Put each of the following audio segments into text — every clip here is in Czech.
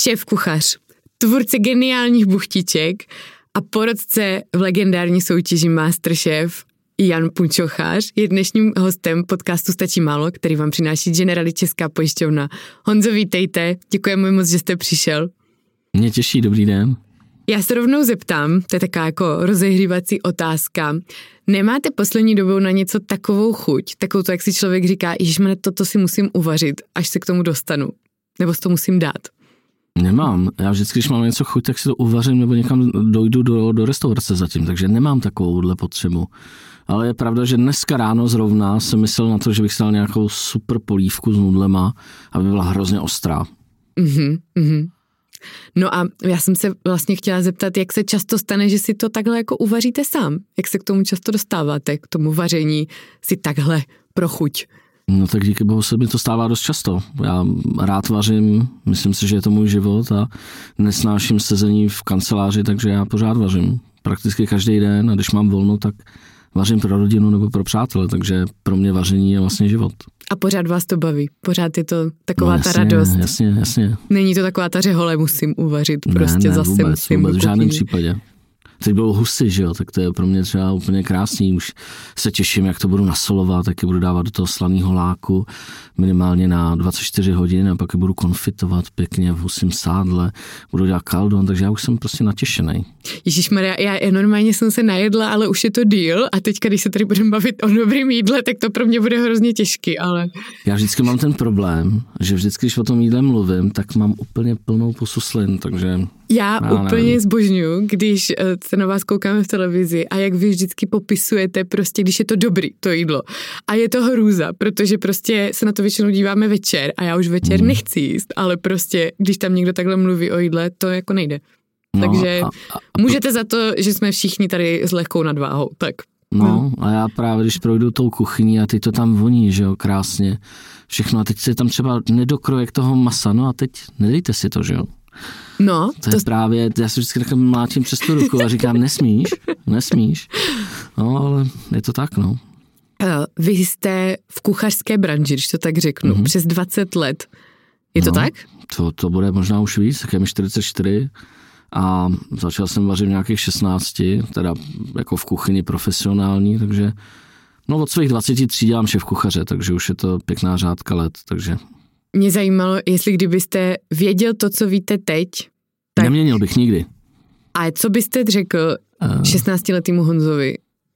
šéf kuchař, tvůrce geniálních buchtiček a porodce v legendární soutěži MasterChef Jan Punčochář je dnešním hostem podcastu Stačí málo, který vám přináší Generali Česká pojišťovna. Honzo, vítejte, děkujeme moc, že jste přišel. Mě těší, dobrý den. Já se rovnou zeptám, to je taková jako rozehřívací otázka. Nemáte poslední dobou na něco takovou chuť, takovou to, jak si člověk říká, ježišmane, toto si musím uvařit, až se k tomu dostanu, nebo si to musím dát? Nemám. Já vždycky, když mám něco chuť, tak si to uvařím nebo někam dojdu do restaurace zatím, takže nemám takovouhle potřebu. Ale je pravda, že dneska ráno zrovna jsem myslel na to, že bych si dal nějakou super polívku s nudlema, aby byla hrozně ostrá. No a já jsem se vlastně chtěla zeptat, jak se často stane, že si to takhle jako uvaříte sám? Jak se k tomu často dostáváte, k tomu vaření si takhle pro chuť? No tak díky bohu se mi to stává dost často. Já rád vařím, myslím si, že je to můj život a nesnáším sezení v kanceláři, takže já pořád vařím. Prakticky každý den a když mám volno, tak vařím pro rodinu nebo pro přátele, takže pro mě vaření je vlastně život. A pořád vás to baví? Pořád je to taková ta radost? Jasně. Není to taková ta řehole, musím uvařit, prostě ne, zase vůbec, musím. Vůbec, v žádném případě. Teď budou husy, že jo, tak to je pro mě třeba úplně krásný, už se těším, jak to budu nasolovat, tak je budu dávat do toho slaného láku minimálně na 24 hodin a pak je budu konfitovat pěkně v husím sádle, budu dělat kaldon, takže já už jsem prostě natěšený. Ježišmarja, já normálně jsem se najedla, ale už je to díl a teďka, když se tady budeme bavit o dobrým jídle, tak to pro mě bude hrozně těžký, ale... Já vždycky mám ten problém, že vždycky, když o tom jídle mluvím, tak mám úplně plnou pusu slin, takže... Já úplně zbožňuju, když se na vás koukáme v televizi a jak vy vždycky popisujete prostě, když je to dobrý, to jídlo. A je to hrůza, protože prostě se na to většinou díváme večer a já už večer nechci jíst, ale prostě, když tam někdo takhle mluví o jídle, to jako nejde. Takže můžete za to, že jsme všichni tady s lehkou nadváhou, tak. No a já právě, když projdu tou kuchyní a teď to tam voní, že jo, krásně, všechno a teď se tam třeba nedokrojek toho masa, no a teď nedejte si to, že jo. No, to je právě, já si vždycky takhle mlátím přes tu ruku a říkám, nesmíš. No, ale je to tak, no. Vy jste v kuchařské branži, když to tak řeknu, přes 20 let. Je to tak? To bude možná už víc, tak je mi 44 a začal jsem vařit v nějakých 16, teda jako v kuchyni profesionální, takže no od svých 23 dělám šéf kuchaře, takže už je to pěkná řádka let, takže... Mě zajímalo, jestli kdybyste věděl to, co víte teď, tak... Neměnil bych nikdy. A co byste řekl 16letýmu Honzovi?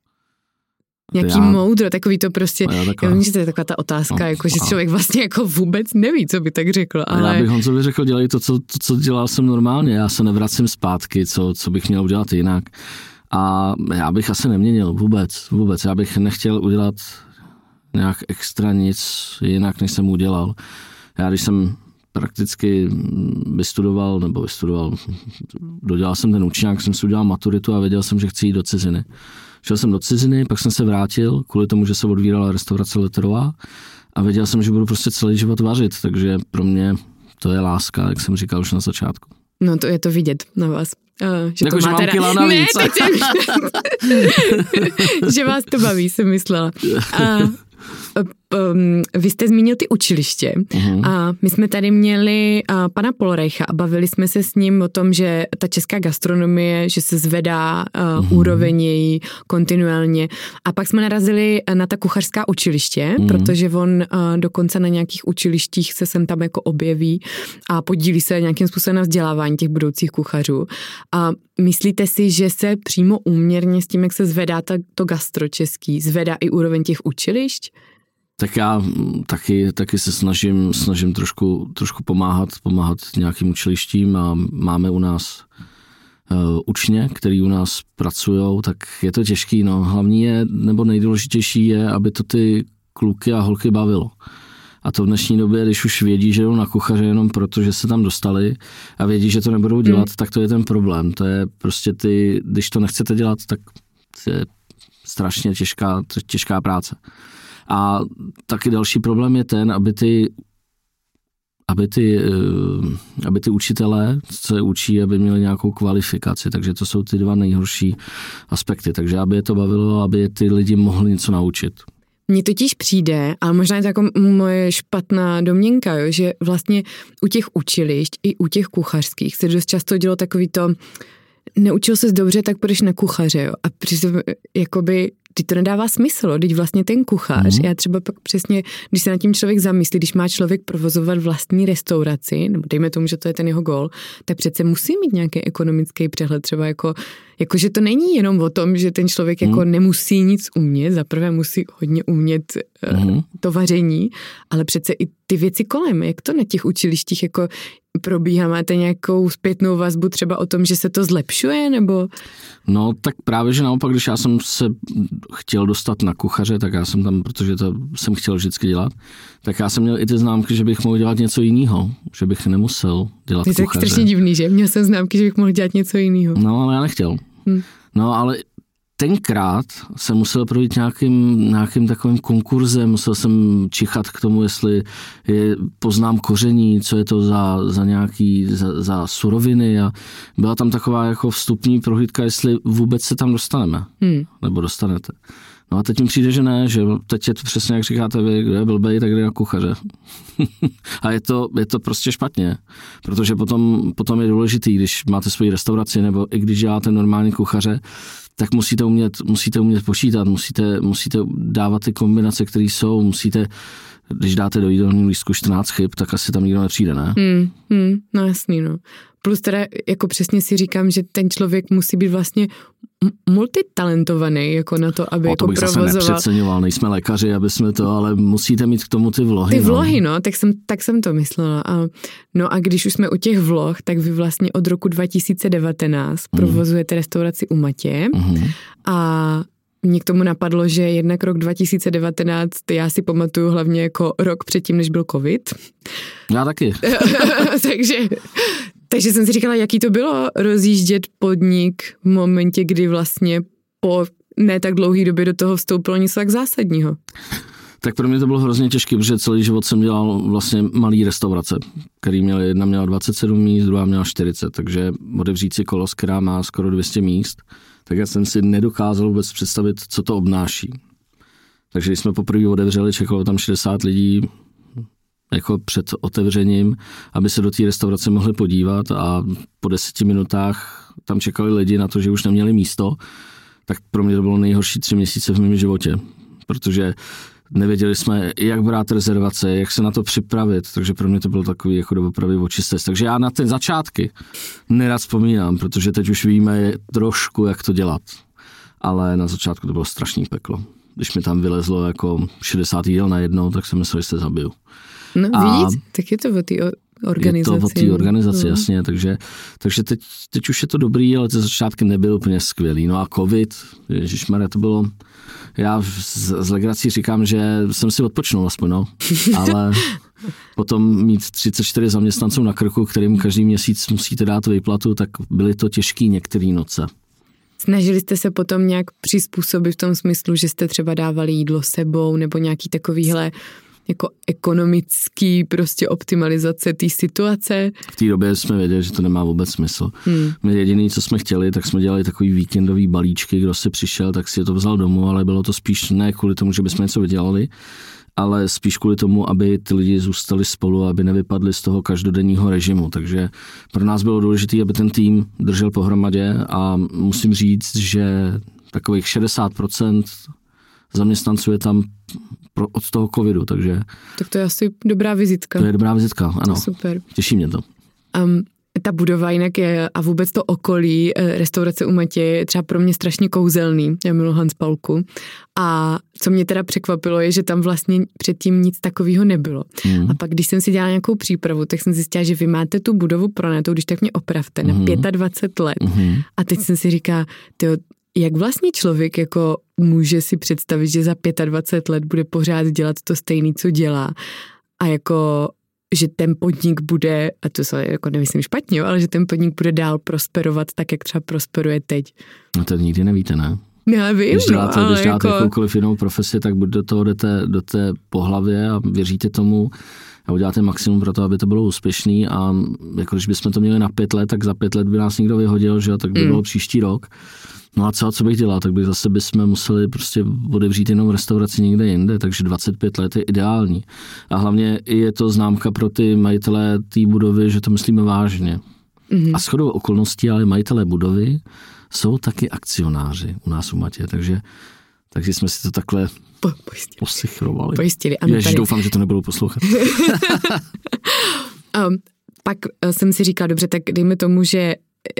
Nějaký moudro, takový to prostě, já vím, že to je taková ta otázka, jako, že člověk vlastně jako vůbec neví, co by tak řekl, ale... Já bych Honzovi řekl, dělej to, co dělal jsem normálně, já se nevracím zpátky, co bych měl udělat jinak. A já bych asi neměnil vůbec, já bych nechtěl udělat nějak extra nic jinak, než jsem udělal. Já když jsem prakticky vystudoval, dodělal jsem ten učňák, jsem si udělal maturitu a věděl jsem, že chci jít do ciziny. Šel jsem do ciziny, pak jsem se vrátil, kvůli tomu, že se odvírala restaurace Letterová a věděl jsem, že budu prostě celý život vařit, takže pro mě to je láska, jak jsem říkal už na začátku. No to je to vidět na vás. Že jako, to že máte mám kila navíc. Ne, že vás to baví, jsem myslela. Vy jste zmínil ty učiliště a my jsme tady měli pana Polreicha a bavili jsme se s ním o tom, že ta česká gastronomie, že se zvedá úroveň její kontinuálně a pak jsme narazili na ta kuchařská učiliště, protože on dokonce na nějakých učilištích se sem tam jako objeví a podílí se nějakým způsobem na vzdělávání těch budoucích kuchařů. A myslíte si, že se přímo úměrně s tím, jak se zvedá to gastro český, zvedá i úroveň těch učilišť? Tak já taky se snažím trošku pomáhat nějakým učilištím a máme u nás učně, který u nás pracujou, tak je to těžký, no. Hlavní je, nebo nejdůležitější je, aby to ty kluky a holky bavilo. A to v dnešní době, když už vědí, že jdou na kuchaře jenom proto, že se tam dostali a vědí, že to nebudou dělat, tak to je ten problém. To je prostě když to nechcete dělat, tak to je strašně těžká práce. A taky další problém je ten, aby ty učitelé, co je učí, aby měli nějakou kvalifikaci. Takže to jsou ty dva nejhorší aspekty. Takže aby je to bavilo, aby ty lidi mohli něco naučit. Mně totiž přijde, ale možná je to jako moje špatná domněnka, jo, že vlastně u těch učilišť i u těch kuchařských se dost často dělo takový to, neučil ses dobře, tak půjdeš na kuchaře, jo. A přitom jakoby teď to nedává smysl, teď vlastně ten kuchař, já třeba pak přesně, když se nad tím člověk zamyslí, když má člověk provozovat vlastní restauraci, nebo dejme tomu, že to je ten jeho gól, tak přece musí mít nějaký ekonomický přehled, třeba jako že to není jenom o tom, že ten člověk jako nemusí nic umět, zaprvé musí hodně umět to vaření, ale přece i ty věci kolem, jak to na těch učilištích jako probíhá, máte nějakou zpětnou vazbu třeba o tom, že se to zlepšuje, nebo? No tak právě, že naopak, když já jsem se chtěl dostat na kuchaře, tak já jsem tam, protože to jsem chtěl vždycky dělat, tak já jsem měl i ty známky, že bych mohl dělat něco jiného, že bych nemusel dělat kuchaře. To je tak strašně divný, že? Měl jsem známky, že bych mohl dělat něco jiného. No, ale já nechtěl. No, ale tenkrát jsem musel projít nějakým takovým konkurzem, musel jsem čichat k tomu, jestli poznám koření, co je to za suroviny a byla tam taková jako vstupní prohlídka, jestli vůbec se tam dostaneme, nebo dostanete. No a teď mi přijde, že ne, že teď je to přesně, jak říkáte vy, kdo je blbej, tak jde na kuchaře. A je to prostě špatně, protože potom je důležitý, když máte svoji restauraci, nebo i když děláte normální kuchaře, tak musíte umět počítat, musíte dávat ty kombinace, které jsou, když dáte do jídelního lístku 14 chyb, tak asi tam nikdo nepřijde, ne? No jasný, no. Plus teda jako přesně si říkám, že ten člověk musí být vlastně multitalentovaný jako na to, aby jako provozoval. To bych zase nepřeceňoval, nejsme lékaři, aby jsme to, ale musíte mít k tomu ty vlohy. Ty vlohy, no, tak jsem to myslela. No a když už jsme u těch vloh, tak vy vlastně od roku 2019 provozujete restauraci U Matěje a mě k tomu napadlo, že jednak rok 2019, já si pamatuju hlavně jako rok předtím, než byl covid. Já taky. Takže jsem si říkala, jaký to bylo rozjíždět podnik v momentě, kdy vlastně po ne tak dlouhý době do toho vstoupilo něco tak zásadního. Tak pro mě to bylo hrozně těžké, protože celý život jsem dělal vlastně malý restaurace, jedna měla 27 míst, druhá měla 40, takže otevřít si Kolos, která má skoro 200 míst, tak já jsem si nedokázal vůbec představit, co to obnáší. Takže když jsme poprvé otevřeli, čekalo tam 60 lidí jako před otevřením, aby se do té restaurace mohli podívat a po 10 minutách tam čekali lidi na to, že už neměli místo, tak pro mě to bylo nejhorší 3 měsíce v mém životě, protože nevěděli jsme, jak brát rezervace, jak se na to připravit, takže pro mě to bylo takový jako doopravdy očistec. Takže já na ty začátky nerad vzpomínám, protože teď už víme trošku, jak to dělat. Ale na začátku to bylo strašný peklo. Když mi tam vylezlo jako 60 jídel najednou, tak jsem myslel, že se zabiju. No vidíte, tak je to o té organizaci. Je to o té organizaci, jasně, takže teď už je to dobrý, ale ty začátky nebyly úplně skvělý. No a covid, ježišmarja, to bylo, já z legrací říkám, že jsem si odpočnul aspoň, no, ale potom mít 34 zaměstnanců na krku, kterým každý měsíc musíte dát výplatu, tak byly to těžké některé noce. Snažili jste se potom nějak přizpůsobit v tom smyslu, že jste třeba dávali jídlo sebou nebo nějaký takovýhle jako ekonomický prostě optimalizace té situace? V té době jsme věděli, že to nemá vůbec smysl. My jediný, co jsme chtěli, tak jsme dělali takový víkendový balíčky, kdo se přišel, tak si to vzal domů, ale bylo to spíš ne kvůli tomu, že bychom něco vydělali, ale spíš kvůli tomu, aby ty lidi zůstali spolu, aby nevypadli z toho každodenního režimu. Takže pro nás bylo důležité, aby ten tým držel pohromadě a musím říct, že takových 60% zaměstnanců je tam od toho covidu, takže... Tak to je asi dobrá vizitka. To je dobrá vizitka, ano. Super. Těší mě to. Ta budova jinak je a vůbec to okolí restaurace U Matěje je třeba pro mě strašně kouzelný. Já miluji Hans Paulku. A co mě teda překvapilo je, že tam vlastně předtím nic takového nebylo. A pak, když jsem si dělala nějakou přípravu, tak jsem zjistila, že vy máte tu budovu pronatou, když tak mě opravte, na 25 let. A teď jsem si říkala, jak vlastně člověk jako může si představit, že za 25 let bude pořád dělat to stejný, co dělá a jako, že ten podnik bude, a to se jako nemyslím špatně, ale že ten podnik bude dál prosperovat tak, jak třeba prosperuje teď. No to nikdy nevíte, ne? Já vím, když děláte jakoukoliv jinou profesi, tak do toho jdete do té po hlavě a věříte tomu a uděláte maximum pro to, aby to bylo úspěšný a jako když bychom to měli na 5 let, tak za 5 let by nás někdo vyhodil, že tak by bylo příští rok. No a co bych dělal, tak by zase bychom museli prostě otevřít jenom restauraci někde jinde, takže 25 let je ideální. A hlavně je to známka pro ty majitele té budovy, že to myslíme vážně. A shodou okolností, ale majitelé budovy jsou taky akcionáři u nás u Matě, takže jsme si to takhle posichrovali. Pojistili. Ježiš, doufám, že to nebudou poslouchat. Pak jsem si říkala, dobře, tak dejme tomu, že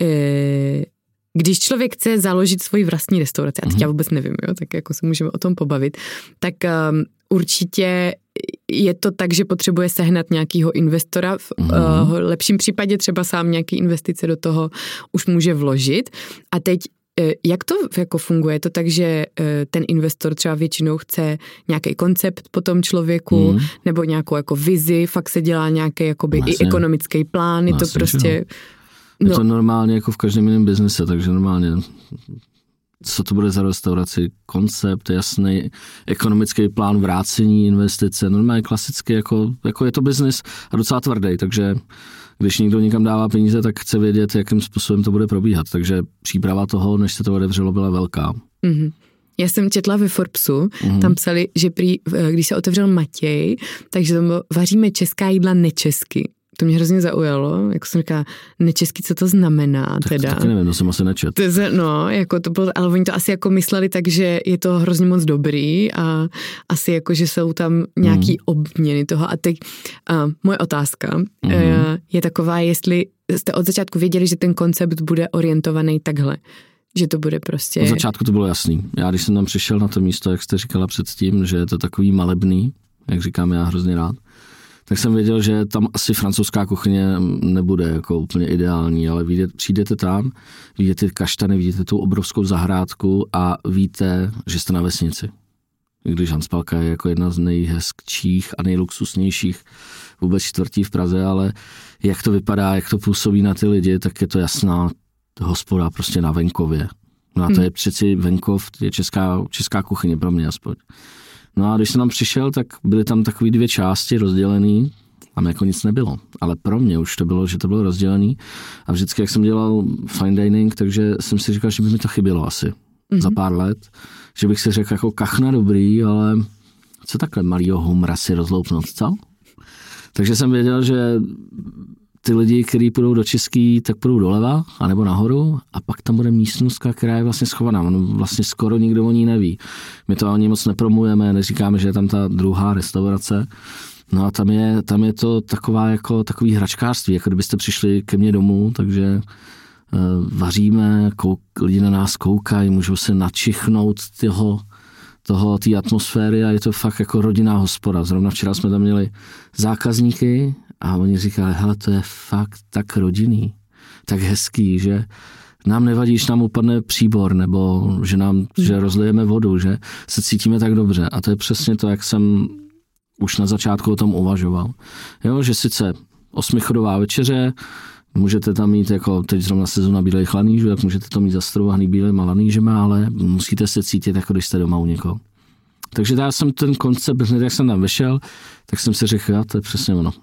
když člověk chce založit svoji vlastní restauraci, a teď já vůbec nevím, jo, tak jako se můžeme o tom pobavit, tak určitě je to tak, že potřebuje sehnat nějakého investora, v lepším případě třeba sám nějaký investice do toho už může vložit. A teď jak to jako funguje? Je to tak, že ten investor třeba většinou chce nějaký koncept po tom člověku, nebo nějakou jako vizi, fakt se dělá nějaký jakoby i ekonomický plán, je to prostě... Je to normálně jako v každém jiném biznise, takže normálně co to bude za restauraci, koncept, jasný ekonomický plán vrácení investice, normálně klasicky, jako je to biznis a docela tvrdý, takže když někdo někam dává peníze, tak chce vědět, jakým způsobem to bude probíhat, takže příprava toho, než se to otevřelo, byla velká. Já jsem četla ve Forbesu, tam psali, že když se otevřel Matěj, takže tam vaříme česká jídla nečesky. To mě hrozně zaujalo, jako jsem říkala, nečesky, co to znamená teda. Tak nevím, to jsem asi nečet. No, jako to bylo, ale oni to asi jako mysleli tak, že je to hrozně moc dobrý a asi jako, že jsou tam nějaký obměny toho. A teď moje otázka je taková, jestli jste od začátku věděli, že ten koncept bude orientovaný takhle, že to bude prostě... Od začátku to bylo jasný. Já když jsem tam přišel na to místo, jak jste říkala předtím, že je to takový malebný, jak říkám já hrozně rád, tak jsem věděl, že tam asi francouzská kuchyně nebude jako úplně ideální, ale přijdete tam, vidíte kaštany, vidíte tu obrovskou zahrádku a víte, že jste na vesnici. Když Hanspalka je jako jedna z nejhezčích a nejluxusnějších vůbec čtvrtí v Praze, ale jak to vypadá, jak to působí na ty lidi, tak je to jasná hospoda prostě na venkově. No a to je přeci venkov, je česká kuchyně pro mě aspoň. No a když jsem tam přišel, tak byly tam takové 2 části rozdělený, tam jako nic nebylo. Ale pro mě už to bylo, že to bylo rozdělený. A vždycky, jak jsem dělal fine dining, takže jsem si říkal, že by mi to chybělo asi za pár let. Že bych si řekl jako kachna dobrý, ale co takhle malýho humra si rozloupnout, co? Takže jsem věděl, že ty lidi, kteří půjdou do český, tak půjdou doleva, anebo nahoru a pak tam bude místnostka, která je vlastně schovaná. Vlastně skoro nikdo o ní neví. My to ani moc nepromujeme, neříkáme, že je tam ta druhá restaurace. No a tam je to takový hračkářství, jako kdybyste přišli ke mně domů, takže vaříme, lidi na nás koukají, můžou se načichnout té atmosféry a je to fakt jako rodinná hospoda. Zrovna včera jsme tam měli zákazníky a oni říkali, hele, to je fakt tak rodinný, tak hezký, že nám nevadí, když nám upadne příbor, nebo že rozlijeme vodu, že se cítíme tak dobře. A to je přesně to, jak jsem už na začátku o tom uvažoval. Jo, že sice 8chodová večeře, můžete tam mít, jako teď zrovna sezóna bílejch lanýžů, tak můžete tam mít zastrouhaný bílejma lanýžema, ale musíte se cítit, jako když jste doma u někoho. Takže já jsem ten koncept, hned jak jsem tam vešel, tak jsem si řekl, to je přesně ono.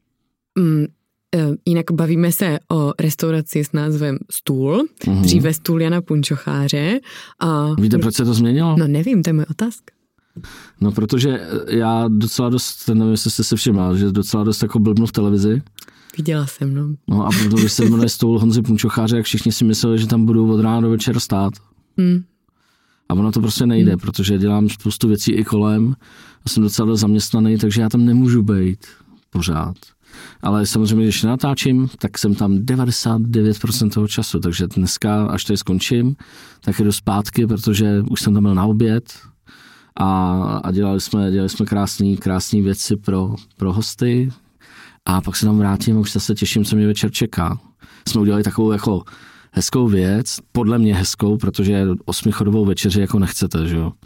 Jinak bavíme se o restauraci s názvem Stůl, dříve Stůl Jana Punčocháře. Víte, proč se to změnilo? No nevím, to je moje otázka. No protože já docela dost, nevím, jestli jste se všiml, že docela dost jako blbnu v televizi. Viděla jsem, no. No a protože se jmenuje Stůl Honzy Punčocháře, jak všichni si mysleli, že tam budou od rána do večera stát. A ono to prostě nejde, protože dělám spoustu věcí i kolem a jsem docela dost zaměstnaný, takže já tam nemůžu být pořád. Ale samozřejmě, když natáčím, tak jsem tam 99% toho času, takže dneska, až tady skončím, tak jdu zpátky, protože už jsem tam byl na oběd a dělali jsme krásné věci pro hosty a pak se tam vrátím a už se těším, co mě večer čeká. Jsme udělali takovou jako hezkou věc, podle mě hezkou, protože 8chodovou večeři jako nechcete, že jo.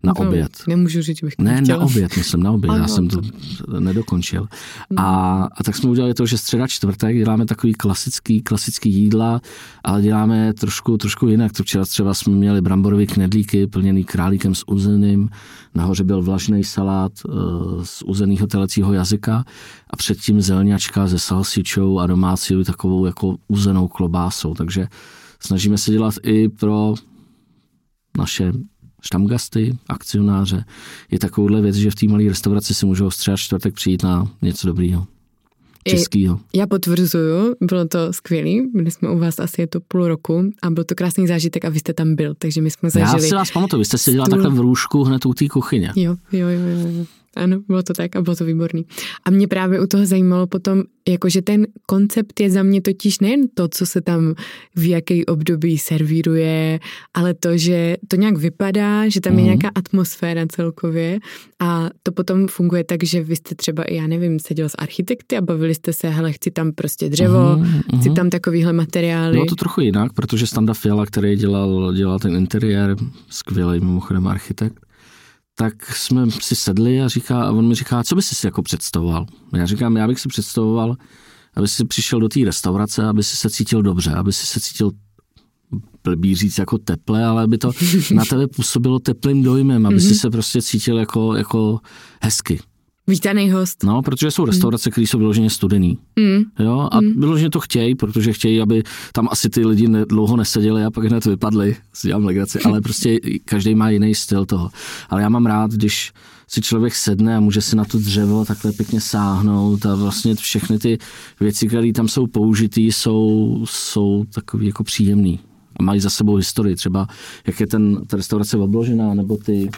Na oběd. Nemůžu říct, že bych to Ne, chtěla. na oběd, myslím, na oběd. Já jsem to nedokončil. A tak jsme udělali to, že středa, čtvrtek děláme takový klasický jídla, ale děláme trošku jinak. To včera třeba jsme měli bramborový knedlíky plněný králíkem s uzeným, nahoře byl vlažný salát z uzenýho telecího jazyka a předtím zelňačka se salsičou a domácí takovou jako uzenou klobásou. Takže snažíme se dělat i pro naše štamgasty, akcionáře. Je takovouhle věc, že v té malé restauraci si můžou středa, čtvrtek přijít na něco dobrýho. Českýho. Já potvrzuju, bylo to skvělý, byli jsme u vás asi je to půl roku a byl to krásný zážitek a vy jste tam byl, takže my jsme zažili. Já si vás pamatuju, vy jste si dělal takhle v růžku hned u té kuchyně. Jo. Ano, bylo to tak a bylo to výborný. A mě právě u toho zajímalo potom, jakože ten koncept je za mě totiž nejen to, co se tam v jaký období servíruje, ale to, že to nějak vypadá, že tam je nějaká atmosféra celkově a to potom funguje tak, že vy jste třeba, já nevím, seděl s architekty a bavili jste se, hele, chci tam prostě dřevo, chci tam takovýhle materiály. Bylo to trochu jinak, protože Standa Fiala, který dělal ten interiér, skvělý mimochodem architekt, tak jsme si sedli a on mi říká, co by si jako představoval? Já říkám, já bych si představoval, aby si přišel do té restaurace, aby si se cítil dobře, aby si se cítil blbý říct jako teple, ale aby to na tebe působilo teplým dojmem, aby si se prostě cítil jako hezky. Vítaný host. No, protože jsou restaurace, které jsou vyloženě studený. Jo, a vyloženě to chtějí, protože chtějí, aby tam asi ty lidi dlouho neseděli a pak hned vypadli, si dělám legraci, ale prostě každý má jiný styl toho. Ale já mám rád, když si člověk sedne a může si na to dřevo takhle pěkně sáhnout a vlastně všechny ty věci, které tam jsou použitý, jsou takový jako příjemný. A mají za sebou historii, třeba jak je ta restaurace obložená, nebo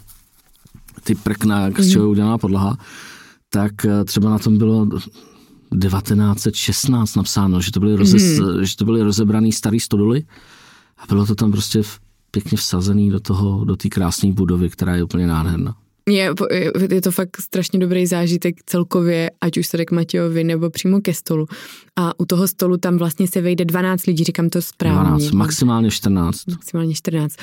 ty prkna, z čeho je udělaná podlaha, tak třeba na tom bylo 1916 napsáno, že to byly rozebraný starý stodoly a bylo to tam prostě pěkně vsazený do té krásné budovy, která je úplně nádherná. Je to fakt strašně dobrý zážitek celkově, ať už se jde k Matějovi nebo přímo ke stolu. A u toho stolu tam vlastně se vejde 12 lidí, říkám to správně. 12, maximálně 14. Maximálně 14.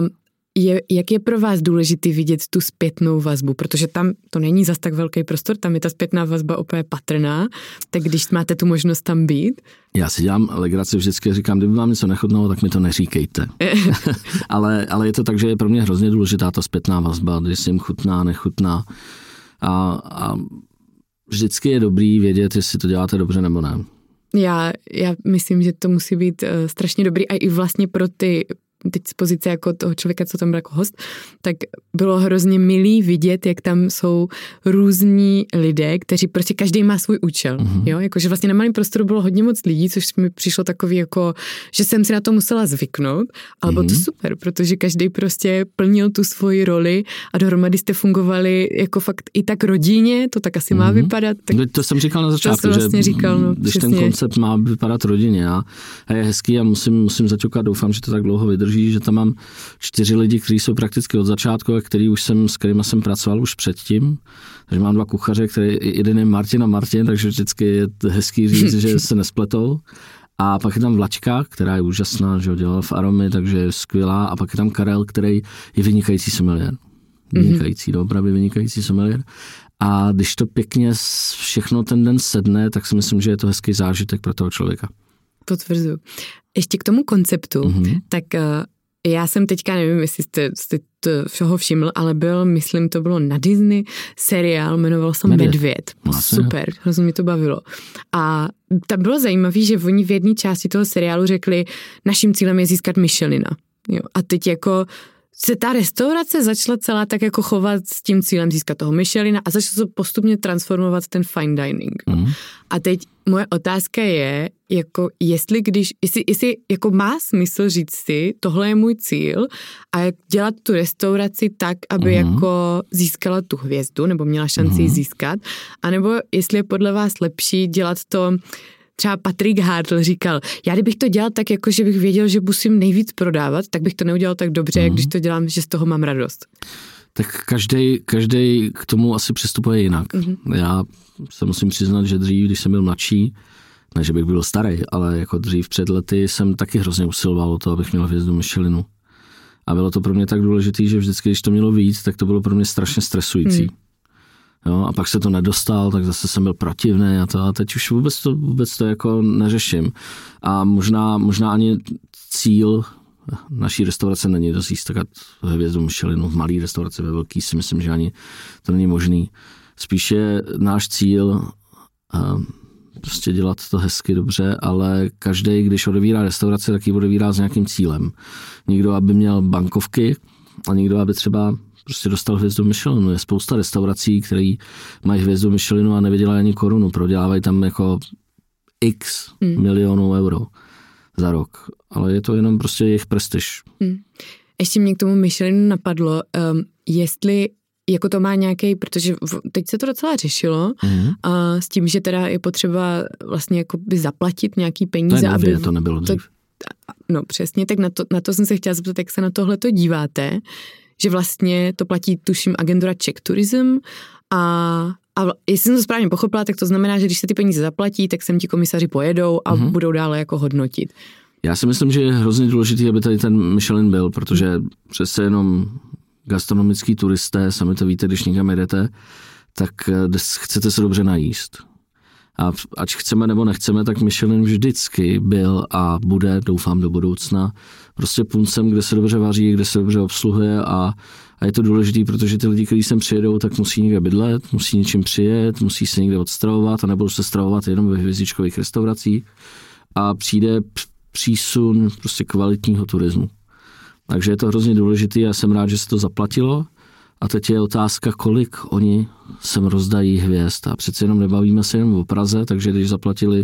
Jak je pro vás důležitý vidět tu zpětnou vazbu? Protože tam to není zas tak velký prostor, tam je ta zpětná vazba úplně patrná, tak když máte tu možnost tam být. Já si dělám legraci, vždycky říkám, kdyby vám něco nechutnalo, tak mi to neříkejte. ale je to tak, že je pro mě hrozně důležitá ta zpětná vazba, když jim chutná, nechutná. A vždycky je dobrý vědět, jestli to děláte dobře nebo ne. Já myslím, že to musí být strašně dobrý a i vlastně pro ty teď z pozice jako toho člověka, co tam byl jako host, tak bylo hrozně milý vidět, jak tam jsou různí lidé, kteří prostě každý má svůj účel. Jo? Jakože vlastně na malém prostoru bylo hodně moc lidí, což mi přišlo takový jako, že jsem si na to musela zvyknout, ale bylo to super, protože každý prostě plnil tu svoji roli a dohromady jste fungovali jako fakt i tak rodině, to tak asi má vypadat. Tak to jsem říkal na začátku, vlastně že říkal, no, když přesně. ten koncept má vypadat rodině a je hezký a musím zaťukat, doufám, že to tak dlouho vydrží, že tam mám 4 lidi, kteří jsou prakticky od začátku a s kterýma jsem pracoval už předtím. Takže mám 2 kuchaře, jeden je Martin a Martin, takže vždycky je hezký říct, že se nespletou. A pak je tam Vlačka, která je úžasná, že ho dělala v Aromy, takže je skvělá. A pak je tam Karel, který je vynikající sommelier. Opravdu vynikající sommelier. A když to pěkně všechno ten den sedne, tak si myslím, že je to hezký zážitek pro toho člověka. Potvrzuji. Ještě k tomu konceptu, tak já jsem teďka, nevím, jestli jste to všeho všiml, ale myslím, to bylo na Disney, seriál, jmenoval se Medvěd. Super, hrozně mi to bavilo. A tam bylo zajímavé, že oni v jedné části toho seriálu řekli, naším cílem je získat Michelina. Jo. A teď jako se ta restaurace začala celá tak jako chovat s tím cílem získat toho Michelina a začala se postupně transformovat ten fine dining. A teď moje otázka je, jako jestli jako má smysl říct si, tohle je můj cíl a dělat tu restauraci tak, aby jako získala tu hvězdu nebo měla šanci ji získat, anebo jestli je podle vás lepší dělat to. Třeba Patrick Hartl říkal, já kdybych to dělal tak, jako že bych věděl, že musím nejvíc prodávat, tak bych to neudělal tak dobře, jak když to dělám, že z toho mám radost. Tak každý k tomu asi přistupuje jinak. Já se musím přiznat, že dřív, když jsem byl mladší, ne, že bych byl starý, ale jako dřív před lety jsem taky hrozně usiloval o to, abych měl hvězdu Michelinu. A bylo to pro mě tak důležité, že vždycky, když to mělo víc, tak to bylo pro mě strašně stresující. Jo, a pak se to nedostal, tak zase jsem byl protivný a teď už vůbec to jako neřeším. A možná ani cíl naší restaurace není dosíst takat hvězdu Michelinu v malý restauraci, ve velký si myslím, že ani to není možný. Spíš je náš cíl prostě dělat to hezky, dobře, ale každý, když odevírá restauraci, tak ji odevírá s nějakým cílem. Někdo, aby měl bankovky a někdo, aby třeba prostě dostal hvězdu Michelinu. Je spousta restaurací, které mají hvězdu Michelinu a nevydělají ani korunu. Prodělávají tam jako x milionů euro za rok. Ale je to jenom prostě jejich prestiž. Ještě mě k tomu Michelinu napadlo, jestli jako to má nějaký, protože teď se to docela řešilo a s tím, že teda je potřeba vlastně jako by zaplatit nějaký peníze, aby to nebylo dřív. No přesně, tak na to jsem se chtěla zeptat, jak se na tohle to díváte, že vlastně to platí, tuším, agentura Czech Tourism a jestli jsem to správně pochopila, tak to znamená, že když se ty peníze zaplatí, tak sem ti komisaři pojedou a budou dále jako hodnotit. Já si myslím, že je hrozně důležitý, aby tady ten Michelin byl, protože přece jenom gastronomický turisté, sami to víte, když někam jedete, tak chcete se dobře najíst. A ať chceme nebo nechceme, tak Michelin vždycky byl a bude, doufám do budoucna, prostě puncem, kde se dobře vaří, kde se dobře obsluhuje a je to důležitý, protože ty lidi, kteří sem přijedou, tak musí někde bydlet, musí něčím přijet, musí se někde odstravovat a nebudou se stravovat jenom ve hvězdičkových restauracích a přijde přísun prostě kvalitního turismu. Takže je to hrozně důležitý a jsem rád, že se to zaplatilo. A teď je otázka, kolik oni sem rozdají hvězd. A přece jenom nebavíme se jenom o Praze, takže když zaplatili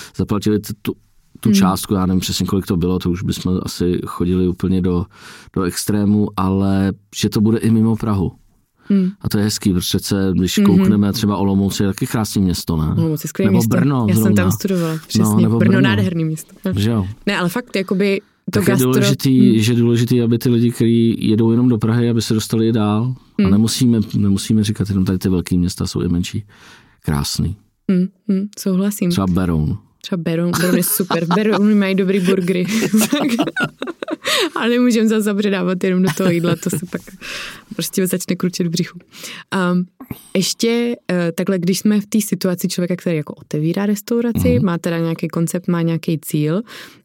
tu částku, já nevím přesně, kolik to bylo, to už bychom asi chodili úplně do extrému, ale že to bude i mimo Prahu. A to je hezký, protože když koukneme třeba Olomouc, je taky krásné město, ne? Olomouc je skvělé město. Brno Já zrovna. jsem tam studovala, přesně. No, Brno nádherný město. Že jo? Ne, ale fakt, jakoby tak je důležitý, aby ty lidi, kteří jedou jenom do Prahy, aby se dostali i dál. A nemusíme říkat, jenom tady ty velké města jsou i menší. Krásný. Souhlasím. Třeba Beroun. Beroun je super. Beroun mají dobrý burgery. Ale nemůžeme zase zabředávat jenom do toho jídla, to se pak prostě začne kručet v břichu. Ještě takhle, když jsme v té situaci člověka, který jako otevírá restauraci, má teda nějaký koncept, má nějaký cíl,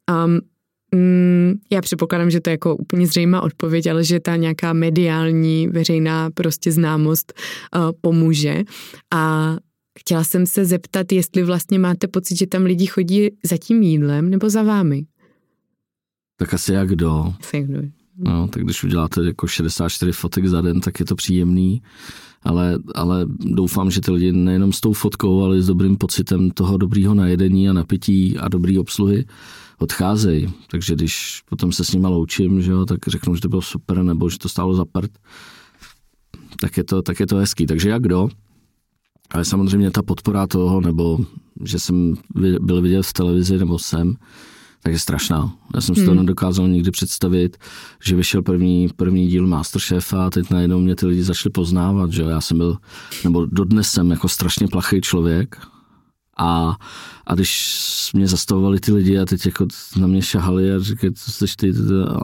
já předpokládám, že to je jako úplně zřejmá odpověď, ale že ta nějaká mediální, veřejná prostě známost pomůže. A chtěla jsem se zeptat, jestli vlastně máte pocit, že tam lidi chodí za tím jídlem nebo za vámi? Tak asi jak kdo. No, tak když uděláte jako 64 fotek za den, tak je to příjemný, ale doufám, že ty lidi nejenom s tou fotkou, ale s dobrým pocitem toho dobrýho najedení a napití a dobrý obsluhy odcházejí. Takže když potom se s nima loučím, že jo, tak řeknu, že to bylo super, nebo že to stálo za prd, tak je to hezký. Takže jak kdo? Ale samozřejmě ta podpora toho, nebo že jsem byl vidět v televizi, nebo tak je strašná. Já jsem si to nedokázal nikdy představit, že vyšel první díl Masterchefa a teď najednou mě ty lidi začali poznávat, že já jsem byl, nebo dodnes jsem jako strašně plachý člověk a když mě zastavovali ty lidi a teď jako na mě šahali a říkali, co jsi ty,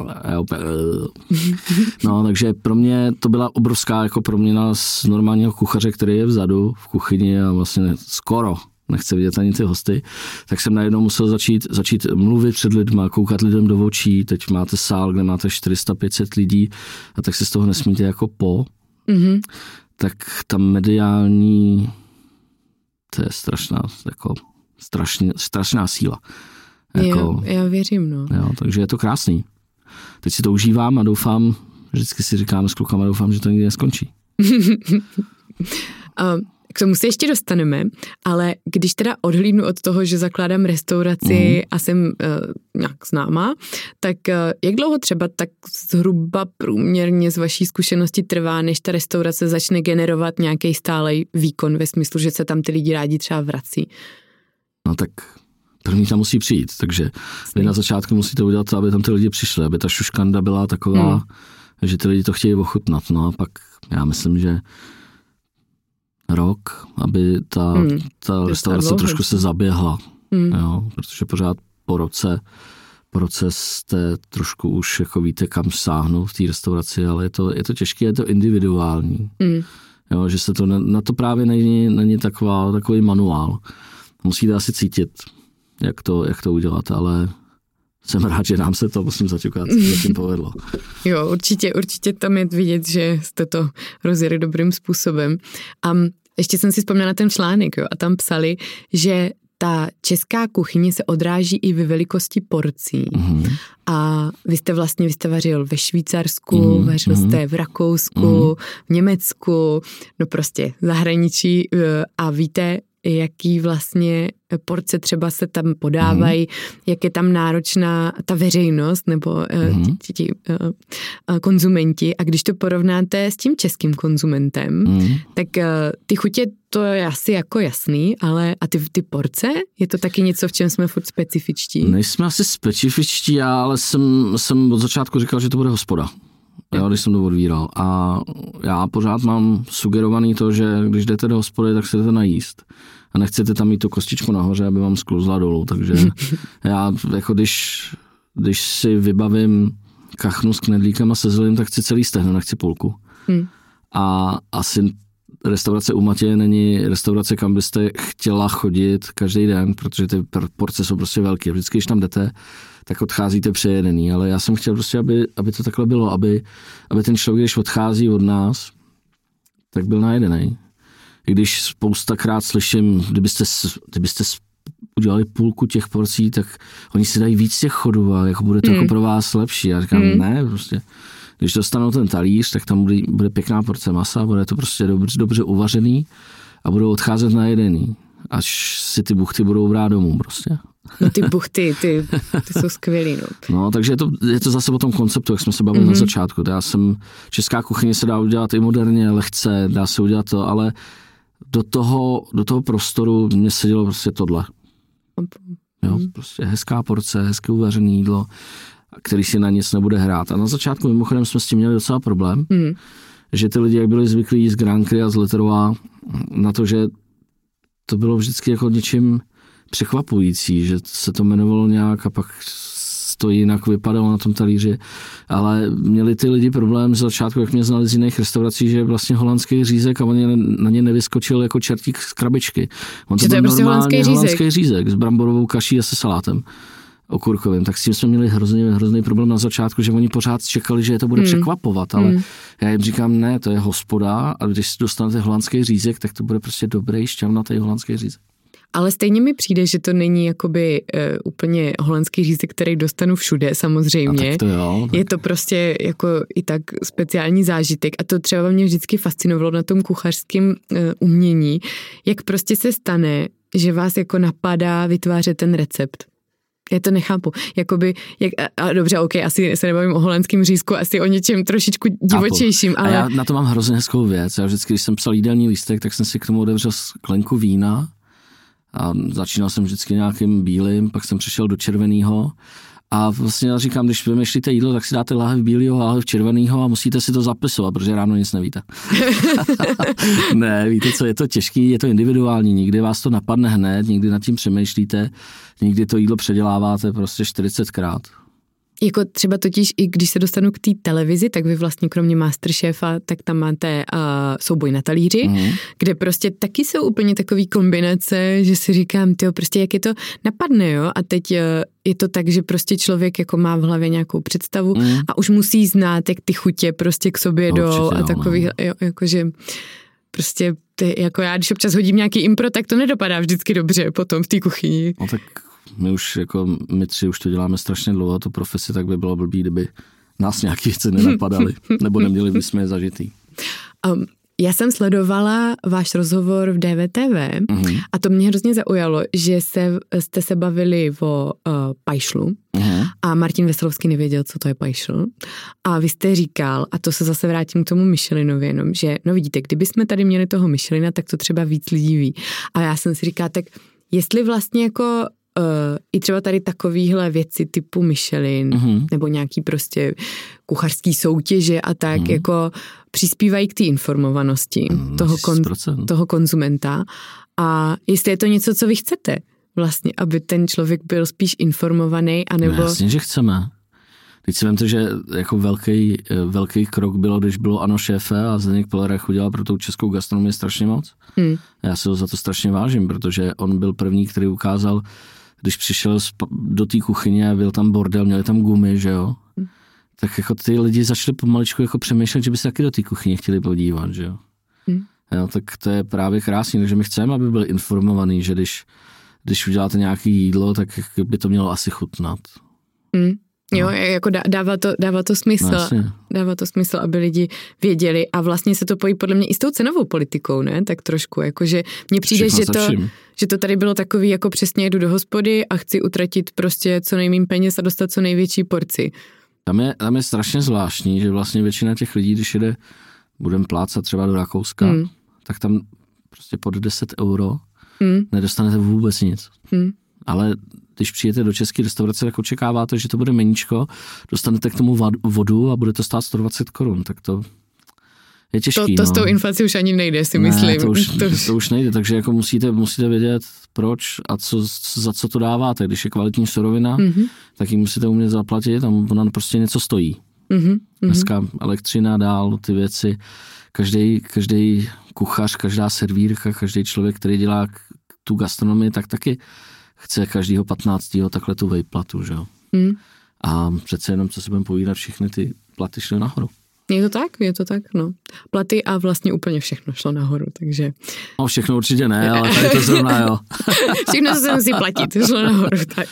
no, takže pro mě to byla obrovská jako proměna z normálního kuchaře, který je vzadu v kuchyni a vlastně skoro nechce vidět ani ty hosty, tak jsem najednou musel začít mluvit před lidma, koukat lidem do očí, teď máte sál, kde máte 400-500 lidí a tak se z toho nesmíte jako tak ta mediální, to je strašná síla. Jako, já věřím, no. Jo, takže je to krásný. Teď si to užívám a doufám, vždycky si říkáme s klukama, doufám, že to nikdy neskončí. K tomu se ještě dostaneme, ale když teda odhlídnu od toho, že zakládám restauraci a jsem nějak známá, tak jak dlouho třeba tak zhruba průměrně z vaší zkušenosti trvá, než ta restaurace začne generovat nějaký stálej výkon ve smyslu, že se tam ty lidi rádi třeba vrací? No tak první tam musí přijít, takže vy na začátku musíte udělat to, aby tam ty lidi přišli, aby ta šuškanda byla taková, že ty lidi to chtějí ochutnat. No a pak já myslím, že rok, aby ta restaurace trošku se zaběhla, jo, protože pořád po roce proces, jste trošku už jako víte, kam sáhnout v té restauraci, ale je to těžké, je to individuální. Jo, že se to, na to právě není takový manuál. Musíte asi cítit, jak to udělat, ale jsem rád, že nám se to, musím zaťukat, zatím povedlo. Jo, určitě tam je vidět, že jste to rozjeli dobrým způsobem. A ještě jsem si vzpomněla na ten článek, jo, a tam psali, že ta česká kuchyně se odráží i ve velikosti porcí. A vy jste vařil ve Švýcarsku, vařil jste v Rakousku, v Německu, no prostě v zahraničí a víte, jaký vlastně porce třeba se tam podávají, jak je tam náročná ta veřejnost nebo ti konzumenti. A když to porovnáte s tím českým konzumentem, tak ty chutě to je asi jako jasný, ale a ty porce, je to taky něco, v čem jsme furt specifičtí? Nejsme asi specifičtí, ale jsem od začátku říkal, že to bude hospoda. Jo, když jsem to odvíral. A já pořád mám sugerovaný to, že když jdete do hospody, tak se jdete najíst. A nechcete tam mít tu kostičku nahoře, aby vám sklouzla dolů. Takže já, jako když si vybavím kachnu s knedlíkem a se zelím, tak chci celý stehno, nechci půlku. A asi restaurace u Matěje není restaurace, kam byste chtěla chodit každý den, protože ty porce jsou prostě velké. Vždycky, když tam jdete, tak odcházíte přejedený. Ale já jsem chtěl prostě, aby to takhle bylo, aby ten člověk, když odchází od nás, tak byl najedený. I když spoustakrát slyším, kdybyste udělali půlku těch porcí, tak oni si dají víc těch chodů a jako bude to jako pro vás lepší. Já říkám, ne, prostě. Když dostanou ten talíř, tak tam bude pěkná porce masa, bude to prostě dobře uvařený a budou odcházet najedený. Až si ty buchty budou brát domů prostě. No ty buchty, ty jsou skvělý. No, takže je to zase o tom konceptu, jak jsme se bavili na začátku. Česká kuchyně se dá udělat i moderně, lehce, dá se udělat to, ale do toho prostoru mě sedělo prostě tohle. Jo, prostě hezká porce, hezké uvařené jídlo, který si na nic nebude hrát. A na začátku mimochodem jsme s tím měli docela problém, že ty lidi, jak byli zvyklí z Grand Cru a z Letterova, na to, že to bylo vždycky jako něčím překvapující, že se to jmenovalo nějak a pak to jinak vypadalo na tom talíři, ale měli ty lidi problém z začátku, jak mě znali z jiných restaurací, že vlastně holandský řízek a on na ně nevyskočil jako čertík z krabičky. On to byl prostě normálně holandský řízek s bramborovou kaší a se salátem okurkovým. Tak s tím jsme měli hrozný problém na začátku, že oni pořád čekali, že je to bude překvapovat, ale já jim říkám, ne, to je hospoda a když si dostanete holandský řízek, tak to bude prostě dobrý, šťavnatý holandský řízek. Ale stejně mi přijde, že to není jakoby úplně holandský řízek, který dostanu všude samozřejmě. Tak to jo, tak. Je to prostě jako i tak speciální zážitek a to třeba mě vždycky fascinovalo na tom kuchařském umění, jak prostě se stane, že vás jako napadá vytvářet ten recept. Já to nechápu. Jakoby, dobře, ok, asi se nebavím o holandském řízku, asi o něčem trošičku divočejším, ale... A já na to mám hrozně hezkou věc. Já vždycky, když jsem psal jídelní lístek, tak jsem si k tomu otevřel sklenku vína a začínal jsem vždycky nějakým bílým, pak jsem přešel do červeného. A vlastně já říkám, když vymýšlíte jídlo, tak si dáte láhev bílého, láhev červeného a musíte si to zapisovat, protože ráno nic nevíte. Ne, víte co, je to těžký, je to individuální, nikdy vás to napadne hned, nikdy nad tím přemýšlíte, nikdy to jídlo předěláváte prostě 40krát. Jako třeba totiž i když se dostanu k té televizi, tak vy vlastně kromě Masterchefa, tak tam máte souboj na talíři, kde prostě taky jsou úplně takový kombinace, že si říkám, tyjo, prostě jak je to napadne, jo, a teď je to tak, že prostě člověk jako má v hlavě nějakou představu a už musí znát, jak ty chutě prostě k sobě jdou a takový, jo, jakože prostě jako já, když občas hodím nějaký impro, tak to nedopadá vždycky dobře potom v té kuchyni. No tak my tři už to děláme strašně dlouho, tu profesi, tak by bylo blbý, kdyby nás nějaký věci nenapadaly, nebo neměli bychom je zažitý. Já jsem sledovala váš rozhovor v DVTV a to mě hrozně zaujalo, že jste se bavili o pajšlu a Martin Veselovský nevěděl, co to je pajšl. A vy jste říkal, a to se zase vrátím k tomu Michelinovi jenom, že no vidíte, kdyby jsme tady měli toho Michelina, tak to třeba víc lidí ví. A já jsem si říkala, tak jestli vlastně jako i třeba tady takovýhle věci typu Michelin nebo nějaký prostě kuchařský soutěže a tak jako přispívají k té informovanosti toho konzumenta a jestli je to něco, co vy chcete, vlastně, aby ten člověk byl spíš informovaný, anebo... No, jasně, že chceme. Teď si vemte, že jako velký krok bylo, když bylo ANO šéfe a Zdeněk Polerech udělal pro tou českou gastronomii strašně moc. Já si ho za to strašně vážím, protože on byl první, který ukázal, když přišel do té kuchyně a byl tam bordel, měli tam gumy, že jo. Tak jako ty lidi začali pomaličku jako přemýšlet, že by se taky do té kuchyně chtěli podívat, že jo. Jo, tak to je právě krásný, takže my chceme, aby byl informovaný, že když uděláte nějaké jídlo, tak by to mělo asi chutnat. Jo, jako dává to smysl. No, dává to smysl, aby lidi věděli a vlastně se to pojí podle mě i s tou cenovou politikou, ne? Tak trošku, jakože mně přijde, že to tady bylo takový, jako přesně jdu do hospody a chci utratit prostě co nejméně peněz a dostat co největší porci. Tam je strašně zvláštní, že vlastně většina těch lidí, když budeme plácat třeba do Rakouska, tak tam prostě pod 10 € nedostanete vůbec nic. Ale když přijete do české restaurace, tak očekáváte, že to bude meníčko, dostanete k tomu vodu a bude to stát 120 Kč, tak to je těžký. To s tou inflací už ani nejde, si myslím. To už nejde, takže jako musíte vědět, proč a za co to dáváte. Když je kvalitní surovina, tak ji musíte umět zaplatit a ona prostě něco stojí. Dneska elektřina dál, ty věci, každý kuchař, každá servírka, každý člověk, který dělá tu gastronomii, tak taky chce každýho 15. takhle tu vejplatu, že jo. A přece jenom, co si budeme povídat, všechny ty platy šly nahoru. Je to tak, no. Platy a vlastně úplně všechno šlo nahoru, takže... No všechno určitě ne, ale tady to zrovna, jo. Všechno se musí platit, šlo nahoru, tak.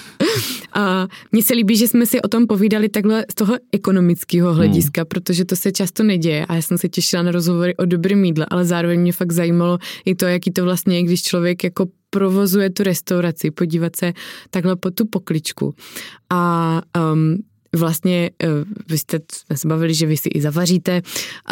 A mně se líbí, že jsme si o tom povídali takhle z toho ekonomického hlediska, protože to se často neděje a já jsem se těšila na rozhovory o dobrém jídle, ale zároveň mě fakt zajímalo i to, jaký to vlastně je, když člověk jako provozuje tu restauraci, podívat se takhle po tu pokličku. A vlastně vy jsme se bavili, že vy si i zavaříte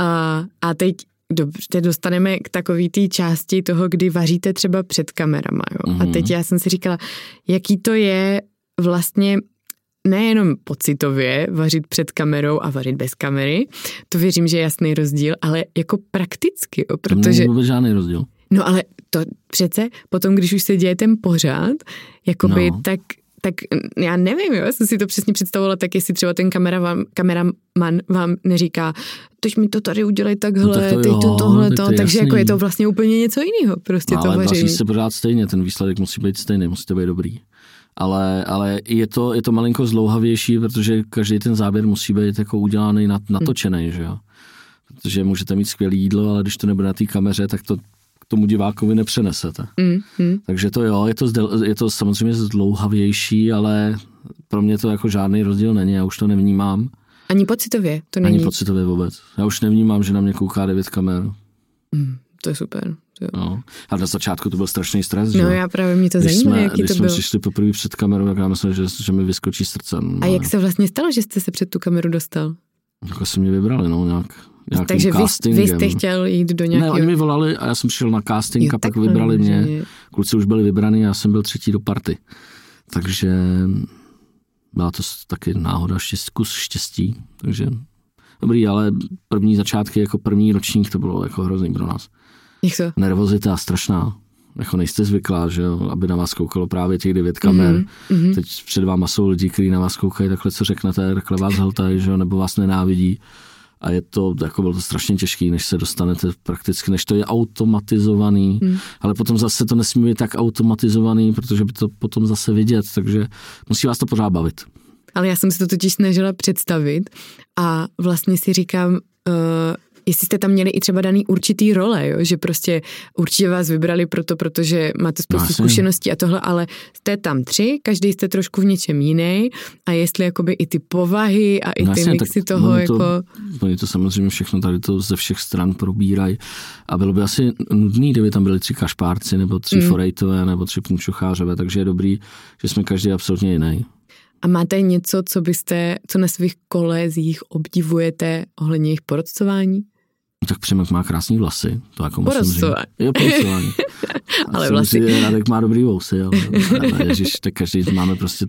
a teď dostaneme k takový té části toho, kdy vaříte třeba před kamerama. Jo? A teď já jsem si říkala, jaký to je vlastně nejenom pocitově vařit před kamerou a vařit bez kamery, to věřím, že je jasný rozdíl, ale jako prakticky. Jo? Protože... Tam není vůbec žádný rozdíl. No ale to přece potom, když už se děje ten pořád, jakoby tak já nevím, jo, jsem si to přesně představovala, tak jestli třeba ten kameraman vám neříká, teď mi to tady udělej takhle, teď to tohleto, takže jako je to vlastně úplně něco jiného, prostě to vaření. Ale vaří se pořád stejně, ten výsledek musí být stejný, musí to být dobrý. Ale je to malinko zdlouhavější, protože každý ten záběr musí být jako udělaný, natočený, že jo. Protože můžete mít skvělé jídlo, ale když to nebude na té kameře, tak to tomu divákovi nepřenesete. Takže to jo, je to samozřejmě zdlouhavější, ale pro mě to jako žádný rozdíl není, já už to nevnímám. Ani pocitově to není? Ani pocitově vůbec. Já už nevnímám, že na mě kouká 9 kamer. To je super. No. A na začátku to byl strašný stres, že? No já právě mě to zajímá, jaký to byl. Když jsme přišli poprvé před kamerou, tak já myslím, že mi vyskočí srdce. No, a jak se vlastně stalo, že jste se před tu kameru dostal? Jako si mě vybrali, takže vy jste chtěl jít do nějakého... Ne, oni mi volali a já jsem přišel na casting a pak vybrali mě. Kluci už byli vybraný a já jsem byl 3. do party. Takže byla to taky náhoda, kus štěstí. Takže dobrý, ale první začátky, jako první ročník, to bylo jako hrozný pro nás. Jak to? Nervozita strašná. Jako nejste zvyklá, že jo, aby na vás koukalo právě těch 9 kamer. Teď před váma jsou lidi, kteří na vás koukají, takhle co řeknete, takhle vás hltají, že jo, nebo vás nenávidí. A bylo to strašně těžké, než se dostanete prakticky, než to je automatizovaný, ale potom zase to nesmí být tak automatizovaný, protože by to potom zase vidět, takže musí vás to pořád bavit. Ale já jsem si to totiž snažila představit a vlastně si říkám, jestli jste tam měli i třeba daný určitý role, jo? Že prostě určitě vás vybrali protože máte spoustu zkušeností a tohle, ale jste tam 3, každý jste trošku v něčem jiný a jestli jakoby i ty povahy a i ty mixy toho Oni to samozřejmě všechno tady to ze všech stran probírají a bylo by asi nudný, kdyby tam byli 3 kašpárci nebo 3 forejtové nebo 3 punčochářové, takže je dobrý, že jsme každý absolutně jiný. A máte něco, co na svých kolezích obdivujete ohledně jejich porostování? Tak Přemek má krásný vlasy. To jako porostování. Jo, porostování. Ale vlasy. Radek má dobrý vousy, ale ježiš, tak každý máme prostě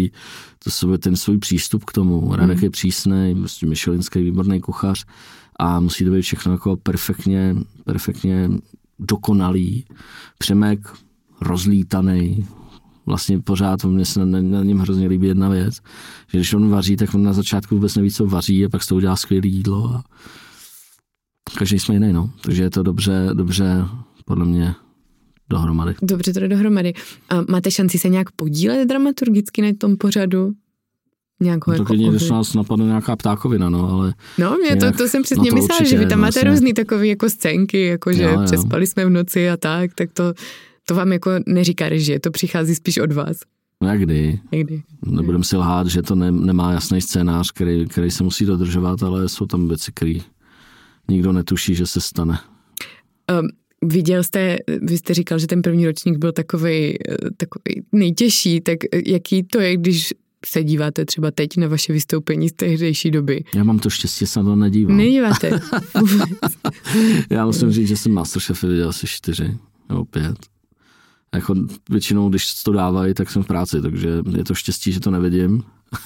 ten svůj přístup k tomu. Radek je přísnej, prostě michelinský, výborný kuchař a musí to být všechno jako perfektně dokonalý. Přemek rozlítaný, vlastně pořád, mně se na něm hrozně líbí jedna věc, že když on vaří, tak on na začátku vůbec neví, co vaří a pak z toho udělá skvělé jídlo a každý jsme jiný, no. Takže je to dobře podle mě dohromady. Dobře to jde dohromady. A máte šanci se nějak podílet dramaturgicky na tom pořadu? No to někdy se nás napadne nějaká ptákovina, no, ale... No, mě to jsem přesně myslela, že vy tam máte různý takový jako scénky, jako že přespali jsme v noci a tak to vám jako neříká režie, to přichází spíš od vás. No jak kdy. Nebudem si lhát, že to nemá jasný scénář, který se musí dodržovat, ale jsou tam věci, které nikdo netuší, že se stane. Vy jste říkal, že ten první ročník byl takovej nejtěžší, tak jaký to je, když se díváte třeba teď na vaše vystoupení z tehdejší doby? Já mám to štěstí, se na to nedívám. Nedíváte? Já musím říct, že jsem Masterchef viděl asi 4 nebo 5. Jako většinou, když to dávají, tak jsem v práci, takže je to štěstí, že to nevidím.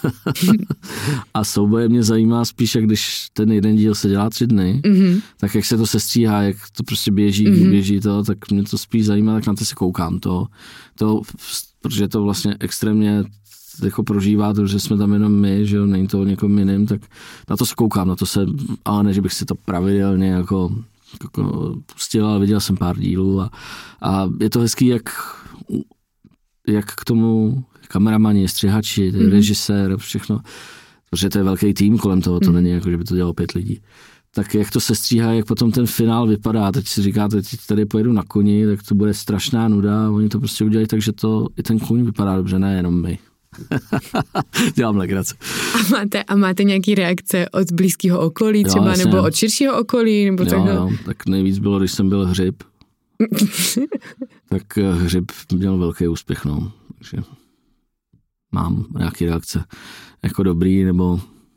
A souboje mě zajímá spíš, jak když ten jeden díl se dělá 3 dny, tak jak se to sestříhá, jak to prostě běží to, tak mě to spíš zajímá, tak na to se koukám. Protože to vlastně extrémně jako prožívá to, že jsme tam jenom my, že jo, není to někom jiným, tak na to se koukám, ale ne, že bych si to pravidelně jako pustil, ale viděl jsem pár dílů a je to hezký, jak k tomu kameramani, střihači, režisér, všechno, protože to je velký tým kolem toho, to není jako, že by to dělalo 5 lidí. Tak jak to se stříhá, jak potom ten finál vypadá, teď si říkáte, teď tady pojedu na koni, tak to bude strašná nuda, oni to prostě udělají tak, že to i ten kůň vypadá dobře, ne jenom my. Dělám legraci. A máte nějaký reakce od blízkého okolí třeba, nebo od širšího okolí? Nebo tak nejvíc bylo, když jsem byl Hřib. Tak Hřib měl velký úspěch, no. Takže mám nějaký reakce jako dobrý, nebo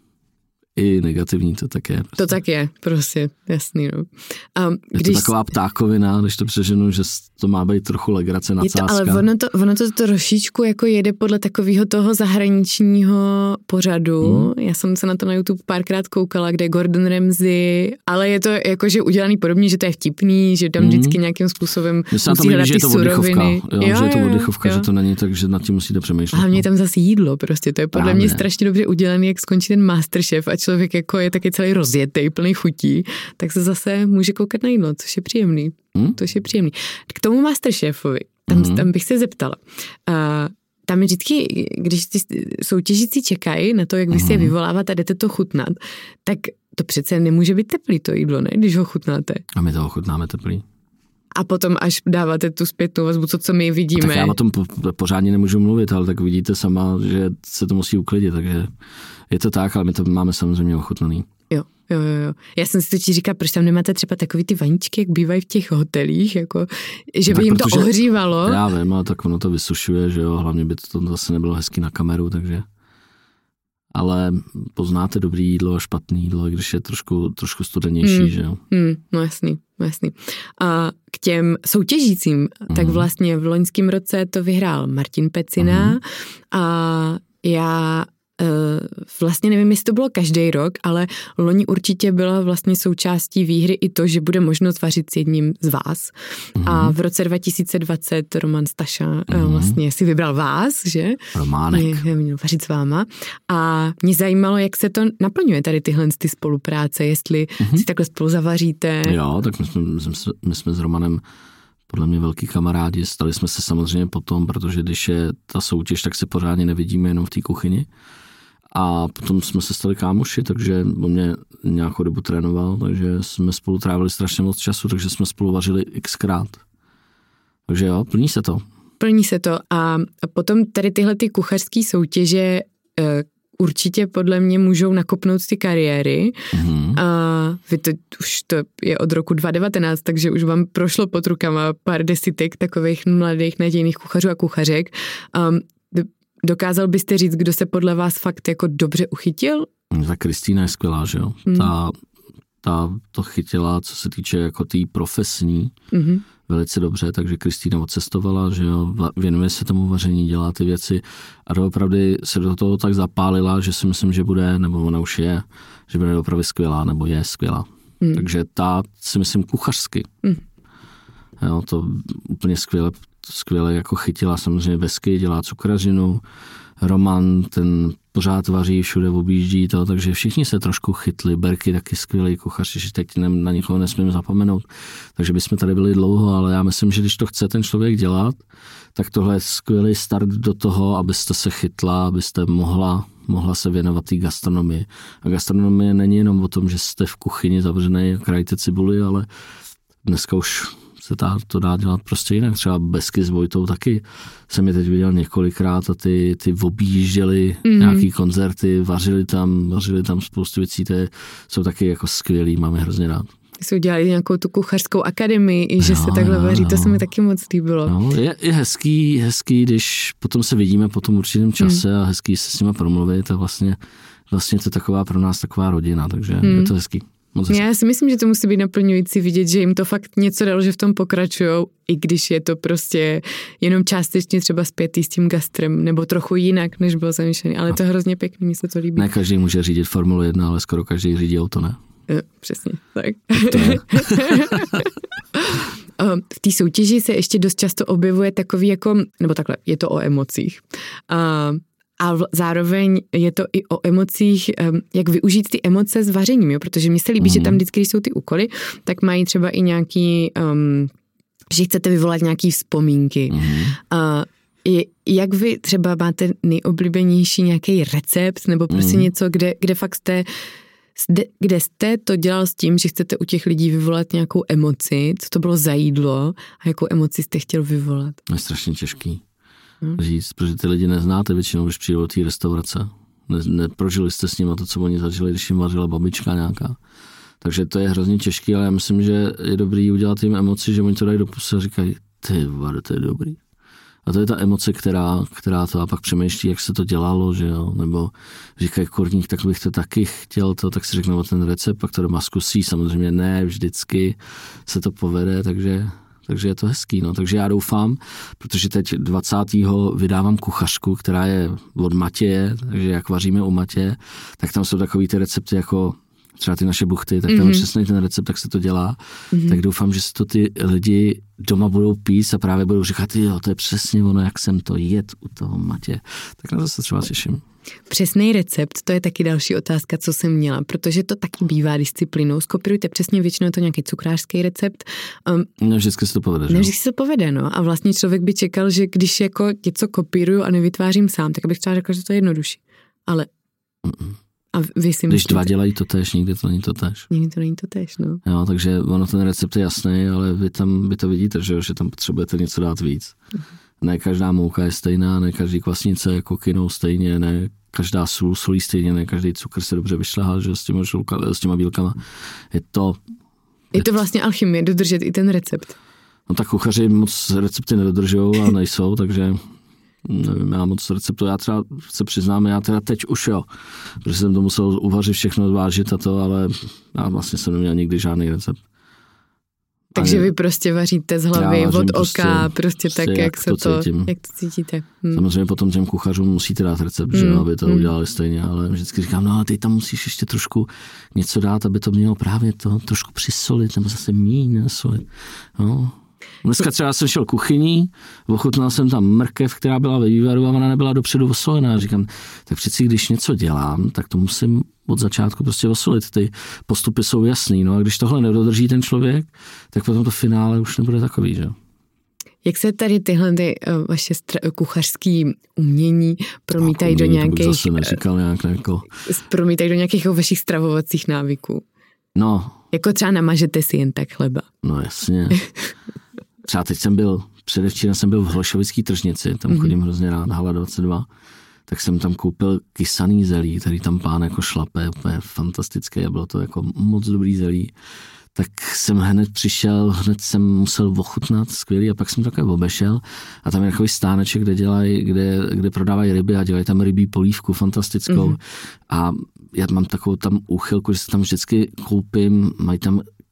i negativní, to tak je. Prostě. To tak je, prostě, jasný. No. Je to taková ptákovina, když to přeženu, že to má být trochu legrace, nadsázka. Ale ono to trošičku jako jede podle takového toho zahraničního pořadu. Já jsem se na to na YouTube párkrát koukala, kde je Gordon Ramsay, ale je to jakože udělaný podobně, že to je vtipný, že tam vždycky nějakým způsobem musí hledat ty suroviny. Že je to oddychovka, že to není tak, že nad tím musíte přemýšlet. A hlavně je tam zase jídlo, prostě to je podle mě strašně dobře udělaný, jak skončí ten Masterchef a člověk jako je taky celý rozjetý, plný chutí, tak se zase může koukat na jídlo, což je příjemný. K tomu Masterchefovi, tam bych se zeptala. Tam vždycky, když ty soutěžící čekají na to, jak vy se vyvolávat a jdete to chutnat, tak to přece nemůže být teplý to jídlo, ne? Když ho chutnáte. A my toho chutnáme teplý. A potom, až dáváte tu zpětnou vazbu, co my vidíme. Tak já o tom pořádně nemůžu mluvit, ale tak vidíte sama, že se to musí uklidit, takže je to tak, ale my to máme samozřejmě ochutnaný. Jo. Já jsem si to říkala, proč tam nemáte třeba takový ty vaničky, jak bývají v těch hotelích, jako, že by jim to ohřívalo. Já vím, ale tak ono to vysušuje, že jo, hlavně by to zase nebylo hezky na kameru, takže... Ale poznáte dobrý jídlo a špatný jídlo, když je trošku studenější, že jo. No jasný. A k těm soutěžícím, tak vlastně v loňském roce to vyhrál Martin Pecina a já vlastně nevím, jestli to bylo každý rok, ale loni určitě byla vlastně součástí výhry i to, že bude možnost vařit s jedním z vás. A v roce 2020 Roman Staša vlastně si vybral vás, že? Románek. Měl vařit s váma. A mě zajímalo, jak se to naplňuje tady tyhle ty spolupráce, jestli si takhle spolu zavaříte. Jo, tak my jsme s Romanem podle mě velký kamarádi, stali jsme se samozřejmě potom, protože když je ta soutěž, tak se pořádně nevidíme jenom v té kuchyni. A potom jsme se stali kámoši, takže on mě nějakou dobu trénoval, takže jsme spolu trávili strašně moc času, takže jsme spolu vařili xkrát. Takže jo, plní se to. A potom tady tyhle ty kuchařské soutěže určitě podle mě můžou nakopnout ty kariéry. A vy už to je od roku 2019, takže už vám prošlo pod rukama pár desítek takových mladých nadějných kuchařů a kuchařek. Dokázal byste říct, kdo se podle vás fakt jako dobře uchytil? Tak Kristýna je skvělá, že jo? Ta to chytila, co se týče jako té profesní, velice dobře, takže Kristýna odcestovala, že jo, věnuje se tomu vaření, dělá ty věci a doopravdy se do toho tak zapálila, že si myslím, že bude, nebo ona už je, že bude opravdu skvělá, nebo je skvělá. Takže ta si myslím kuchařsky. Jo, to úplně skvěle skvěle jako chytila samozřejmě Vesky, dělá cukrařinu, Roman, ten pořád vaří, všude objíždí to, takže všichni se trošku chytli. Berky taky skvělý kuchař, že teď na nikoho nesmím zapomenout. Takže bychom tady byli dlouho, ale já myslím, že když to chce ten člověk dělat, tak tohle je skvělý start do toho, abyste se chytla, abyste mohla se věnovat té gastronomii. A gastronomie není jenom o tom, že jste v kuchyni zavřený a krajíte cibuli, ale dneska už se to dá dělat prostě jinak. Třeba Besky s Vojtou taky jsem je teď viděl několikrát a ty objížděli nějaký koncerty, vařili tam spoustu věcí, jsou taky jako skvělý, mám je hrozně rád. Jsi udělali nějakou tu kuchařskou akademii, že se takhle vaří, to se mi taky moc líbilo. No, je hezký, když potom se vidíme po tom určitém čase a hezký se s nima promluvit a vlastně to je taková pro nás taková rodina, takže je to hezký. Já si myslím, že to musí být naplňující vidět, že jim to fakt něco dalo, že v tom pokračujou, i když je to prostě jenom částečně třeba zpětý s tím gastrem, nebo trochu jinak, než bylo zamýšlený, ale to je hrozně pěkný, mně se to líbí. Ne každý může řídit Formulu 1, ale skoro každý řídí auto, ne? Přesně, tak. To je. V té soutěži se ještě dost často objevuje takový jako, nebo takhle, je to o emocích. A zároveň je to i o emocích, jak využít ty emoce s vařením, jo? Protože mně se líbí, že tam vždycky, když jsou ty úkoly, tak mají třeba i nějaký, že chcete vyvolat nějaký vzpomínky. Jak vy třeba máte nejoblíbenější nějaký recept, nebo prostě něco, kde fakt kde jste to dělal s tím, že chcete u těch lidí vyvolat nějakou emoci, co to bylo za jídlo a jakou emoci jste chtěl vyvolat? Je strašně těžký říct, protože ty lidi neznáte většinou, když přijdou do té restaurace. Neprožili jste s nimi to, co oni zažili, když jim vařila babička nějaká. Takže to je hrozně těžký, ale já myslím, že je dobrý udělat jim emoci, že oni to dají do pusy a říkají, ty vado, to je dobrý. A to je ta emoce, která to a pak přemýšlí, jak se to dělalo, že jo, nebo říkají kurník, tak bych to taky chtěl, tak si řeknou ten recept, pak to doma zkusí, samozřejmě ne, vždycky se to povede, takže je to hezký, no. Takže já doufám, protože teď 20. vydávám kuchařku, která je od Matěje, takže jak vaříme u Matěje, tak tam jsou takový ty recepty jako třeba ty naše buchty, tak tam přesně ten recept, tak se to dělá. Tak doufám, že si to ty lidi doma budou pít a právě budou říkat, jo, to je přesně ono, jak jsem to jet u toho Matěje. Tak na to se třeba těším. Přesný recept, to je taky další otázka, co jsem měla, protože to taky bývá disciplínou. Skopírujte přesně, většinou to nějaký cukrářský recept. Ne vždycky se to povede, Ne vždycky se to povede, no. A vlastně člověk by čekal, že když jako něco kopíruju a nevytvářím sám, tak bych třeba řekla, že to je jednodušší. Ale a vy si když dva dělají to též, nikdy to není to též. Nikdy to není to též, no. Jo, takže ono ten recept je jasný, ale vy to vidíte, že tam potřebujete něco dát víc. Ne každá mouka je stejná, ne každý kvasnice je kokynou stejně, ne každá sůl solí stejně, ne každý cukr se dobře vyšlehá, že s těma bílkama. Je to vlastně alchymie, dodržet i ten recept. No tak kuchaři moc recepty nedodržují a nejsou, takže nevím, já moc receptu, já třeba se přiznám, já teda teď už jo, protože jsem to musel uvařit všechno, zvážit a to, ale já vlastně jsem neměl nikdy žádný recept. Takže vy prostě vaříte z hlavy, od oka, prostě tak, jak to cítíte. Samozřejmě potom těm kuchařům musíte dát recept, že aby to udělali stejně, ale vždycky říkám, no ale ty tam musíš ještě trošku něco dát, aby to mělo právě to trošku přisolit, nebo zase míň nasolit. No. Dneska třeba jsem šel kuchyní, ochutnal jsem tam mrkev, která byla ve vývaru a ona nebyla dopředu osolená. Říkám, tak přeci když něco dělám, tak to musím od začátku prostě osolit. Ty postupy jsou jasný, no a když tohle nedodrží ten člověk, tak potom to finále už nebude takový, že? Jak se tady tyhle vaše kuchařský umění promítají do nějakých... Zase neříkal nějak jako... Promítají do nějakých vašich stravovacích návyků? No. Jako třeba namažete si jen tak chleba. No jasně. Třeba teď předevčírem jsem byl v Holešovický tržnici, tam chodím hrozně rád, Hala 22, tak jsem tam koupil kysaný zelí, který tam pán jako šlape, úplně fantastické, a bylo to jako moc dobrý zelí. Tak jsem hned přišel, hned jsem musel ochutnat, skvělý, a pak jsem takhle obešel a tam je takový stáneček, kde prodávají ryby a dělají tam rybí polívku fantastickou. A já mám takovou tam úchylku, že se tam vždycky koupím, mají tam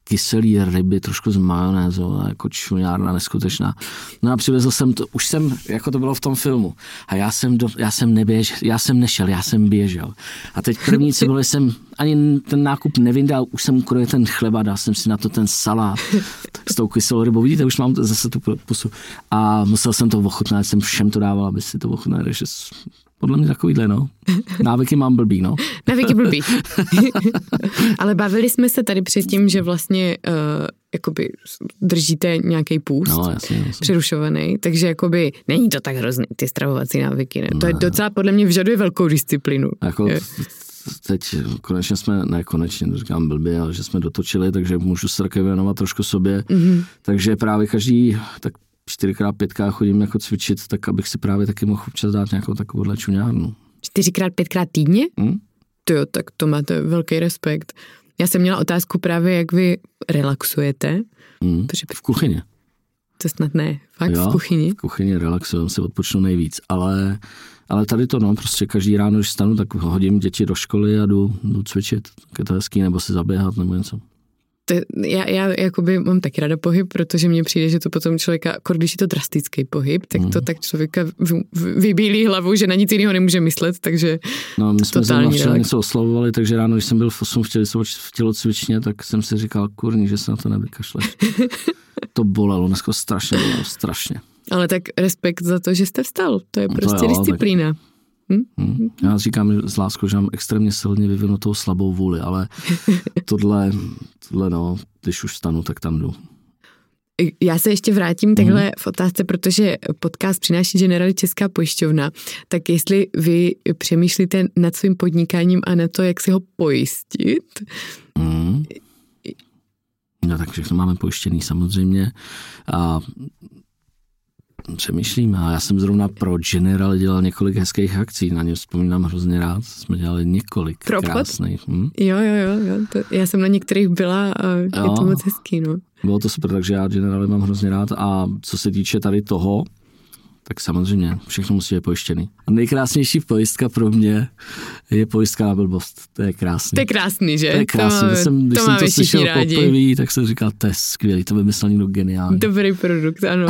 kyselý ryby, trošku s majonézou, jako čuňárna neskutečná. No a přivezl jsem to, už jsem, jako to bylo v tom filmu, a já jsem běžel. A teď první, co bylo, jsem ani ten nákup nevydal, už jsem ukrojil ten chleba, dal jsem si na to ten salát s tou kyselou rybou. Vidíte, už mám zase tu pusu. A musel jsem to ochutnat, jsem všem to dával, aby si to ochutnali, takže podle mě takovýhle, no. Návyky mám blbý, no. Návyky blbý. Ale bavili jsme se tady předtím, že vlastně jakoby držíte nějaký půst, no, jasně. Přerušovaný, takže jakoby není to tak hrozný, ty stravovací návyky, ne? To je docela podle mě vyžaduje velkou disciplínu. Jako teď konečně to říkám blbě, ale že jsme dotočili, takže můžu se také věnovat trošku sobě, takže právě každý, tak 4x, 5x chodím jako cvičit, tak abych si právě taky mohl občas dát nějakou takovouhle čuňárnu. 4x, 5x týdně? Jo, tak to máte velký respekt. Já jsem měla otázku právě, jak vy relaxujete. V kuchyni. To snad ne, fakt jo, v kuchyni? V kuchyni relaxuju, si odpočnu nejvíc, ale tady to, no, prostě každý ráno, když stanu, tak hodím děti do školy a jdu cvičit, tak je to hezký, nebo si zaběhat, nebo něco. Já jakoby mám taky ráda pohyb, protože mně přijde, že to potom člověka, když je to drastický pohyb, tak to tak člověka vybílí hlavu, že na nic jiného nemůže myslet, takže no, my jsme zrovna včera něco oslavovali, takže ráno, když jsem byl v 8 v tělocvičně, tak jsem si říkal, kurní, že se na to nevykašleš. To bolelo, dneska strašně. Ale tak respekt za to, že jste vstal, to je prostě disciplína. Tak... Já říkám s láskou, že mám extrémně silně vyvinutou slabou vůli, ale tohle no, když už vstanu, tak tam jdu. Já se ještě vrátím takhle v otázce, protože podcast přináší Generali Česká pojišťovna, tak jestli vy přemýšlíte nad svým podnikáním a na to, jak si ho pojistit? No tak všechno máme pojištěný samozřejmě a přemýšlím a já jsem zrovna pro Generali dělal několik hezkých akcí, na ně vzpomínám hrozně rád, jsme dělali několik krásných. Jo, já jsem na některých byla a je to moc hezký, no. Bylo to super, takže já Generali mám hrozně rád a co se týče tady toho, tak samozřejmě všechno musí být pojištěný. A nejkrásnější pojistka pro mě je pojistka na blbost. To je krásný. To je krásný, že? To je krásný. Když jsem to slyšel poprvé, tak jsem říkal, to je skvělý, to vymyslel někdo geniální. Dobrý produkt, ano.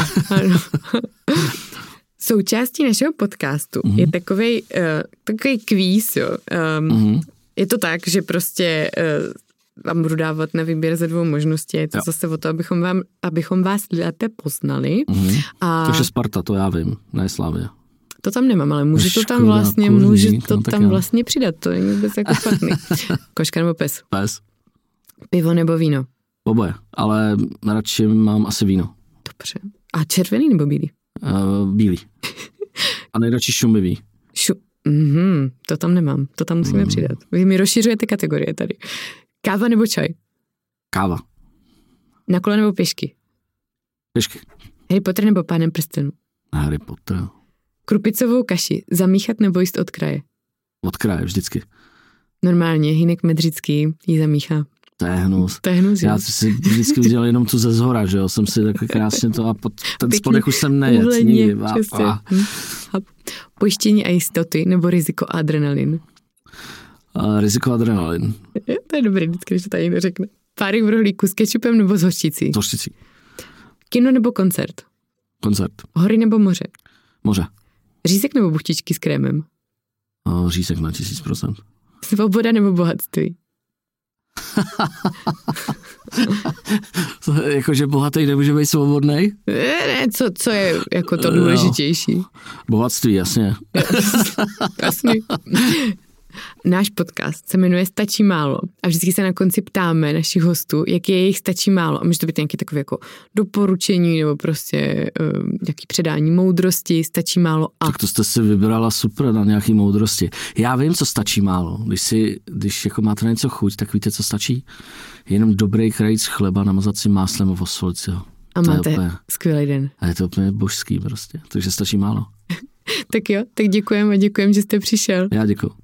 Součástí našeho podcastu je takový kvíz, jo. Je to tak, že prostě vám budu dávat na výběr ze 2 možností. Je to zase o to, abychom vás lépe poznali. Takže Sparta, to já vím, ne Slavia. To tam nemám, ale můžu to tam vlastně přidat. To není vůbec jako špatný. Koška nebo pes? Pes. Pivo nebo víno? Oboje, ale radši mám asi víno. Dobře. A červený nebo bílý? Bílý. A nejradši šumivý. To tam nemám, to tam musíme přidat. Vy mi rozšiřujete kategorie tady. Káva nebo čaj? Káva. Na kole nebo pěšky? Pěšky. Harry Potter nebo Pánem prstenů? Harry Potter. Krupicovou kaši zamíchat nebo jíst od kraje? Od kraje, vždycky. Normálně, Hynek Medřický ji zamíchá. To je hnus. Já si vždycky udělal jenom tu ze zhora, že jo, jsem si tak krásně to a ten spodek už jsem nejet. Nikdy. Pojištění a jistoty nebo riziko a adrenalin? Riziko adrenalin. To je dobrý, vždycky, když to tady neřekne. Párek v rohlíku s kečupem nebo s hořčicí? S hořčicí. Kino nebo koncert? Koncert. Hory nebo moře? Moře. Řízek nebo buchtičky s krémem? Řízek na 1000%. Svoboda nebo bohatství? Jakože bohatý nemůže být svobodnej? Ne, co je jako to důležitější? Bohatství, jasně. Jasně. Náš podcast se jmenuje Stačí málo a vždycky se na konci ptáme našich hostů, jaký je jejich stačí málo a může to být nějaké takové jako doporučení nebo prostě nějaké předání moudrosti, stačí málo a... Tak to jste si vybrala super na nějaký moudrosti. Já vím, co stačí málo. Když jako máte na něco chuť, tak víte, co stačí? Jenom dobrý krajíc chleba, namazat si máslem a osolit si ho. A máte skvělý den. A je to úplně božský prostě, takže stačí málo. Tak jo, tak děkujeme, že jste přišel. Já děkuju.